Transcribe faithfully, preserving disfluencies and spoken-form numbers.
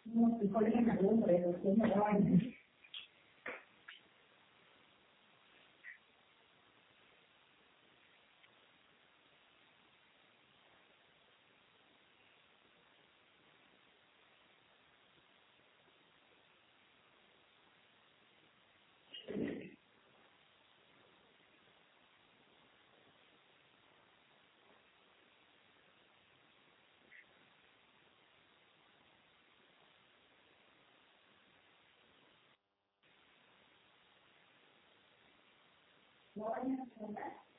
No, y con esa lumbre, los que me daban. No vayan a